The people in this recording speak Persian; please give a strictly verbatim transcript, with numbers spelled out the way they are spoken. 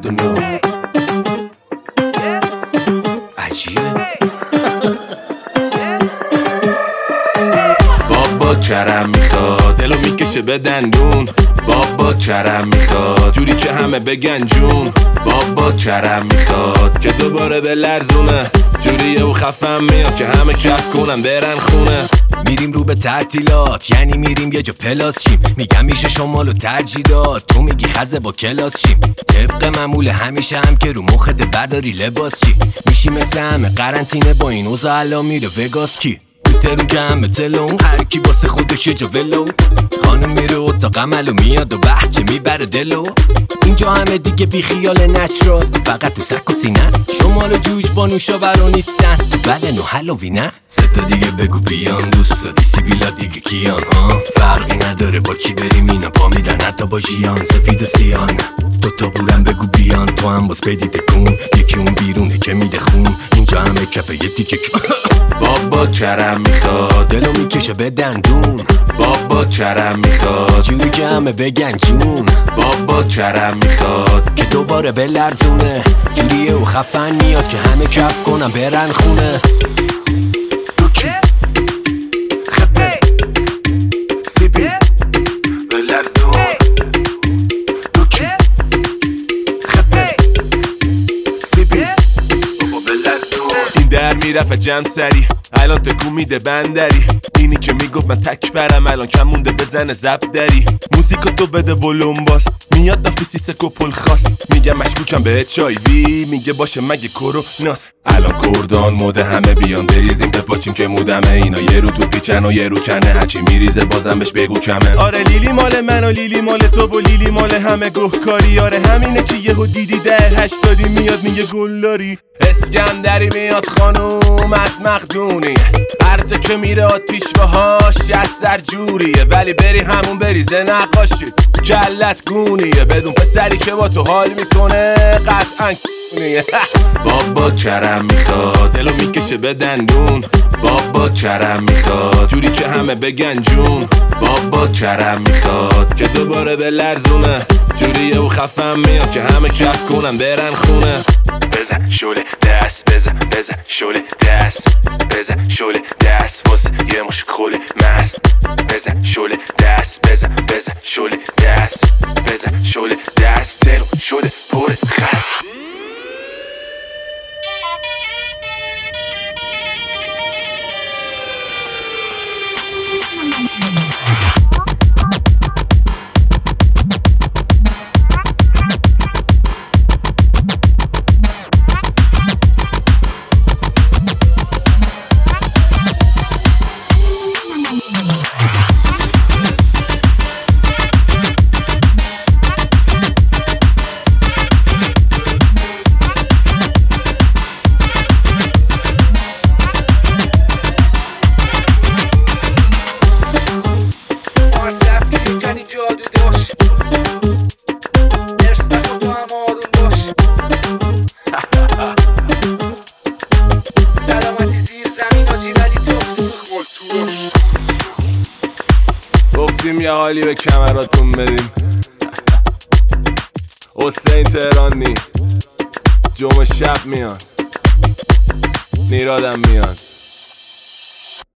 don't know. عجیبه. بابا کرم میخواد دلو میکشه به دندون. بابا کرم میخواد جوری که همه بگن جون. بابا کرم میخواد که دوباره به لرزونه، جوریه و خفم میاد که همه کف کنن برن خونه. میریم رو به تعطیلات، یعنی میریم یه جا پلاس شیم. میگم میشه شمال و ترجیدات، تو میگی خزه با کلاس شیم. طبق معمول همیشه هم که رو مخت برداری لباس چی میشی مثل همه قرنطینه با این اوضاع الان میره وگاس کی ترون جمع تلون هر کی واسه خودش یه جا ولو. خانم میره اتاق عمل و میاد و بحچه میبره دلو. اینجا همه دیگه بی خیال نچرال، فقط تو سک و سینه. شمال و جوج با نوشابرا نیستن، تو بدن و هالووی نه. سه تا دیگه بگو بیان دوستا دی سیبیلا دیگه کیان ها. فرقی نداره با کی بریم اینا پا میدن حتی با ژیان. سفید و سیان دو تا بورم بگو بیان، تو هم باز بدید کن. یکی اون بیرونه که میده خون، اینجا همه کپه یه تیکه بابا کرم میخواد دلو میکشه به دندون. بابا کرم میخواد جوری که همه بگن جون. بابا کرم میخواد که دوباره به لرزونه، جوریه و خفن میاد که همه کف کنن برن خونه. دوکی خپه سیبی به لرزون. دوکی خپه سیبی بابا به لرزون. این در میرفت جمع سری، الان تکون میده بندری. اینی که میگفت من تک برم الان کم مونده بزنه زب دری. موزیکو تو بده ولوم باس، میاد نافیسی سکوپل خاص. میگم مشکوکم به اچ آی وی، میگه باشه مگه کروناس. الان کردان موده همه بیان بریزیم بپاچیم که مودمه. اینا یه رو تو پیچن و یه رو کنه، هرچی میریزه بازم بهش بگو کمه. آره لیلی مال من و لیلی مال تو و لیلی مال همه گهکاری. آره همینه که یهو دیدی ده هشتادی میاد میگه گلاری. اسکندری میاد خانوم از مقدونی، هر جا که میره آتیش باهاش از سر جوریه. ولی بری همون بریزه نقاشی کلت گونیه، بدون پسری که با تو حال میکنه قطعا کونیه. بابا کرم میخواد دلو میکشه به دندون. بابا کرم میخواد جوری که همه بگن جون. بابا کرم میخواد که دوباره به لرزونه، جوریه و خفم میاد که همه کف کنن برن خونه. بزن شوله دست بزن بزن شوله دست بزن شوله دست واسه یه مش خوله مست. بزن شوله دست بزن بزن شوله دست بزن شوله دست دلو شده پر خست. گفتیم یه حالی به کمراتون بدیم. حسین تهرانی جمعه شب میاد، نیرادم میاد.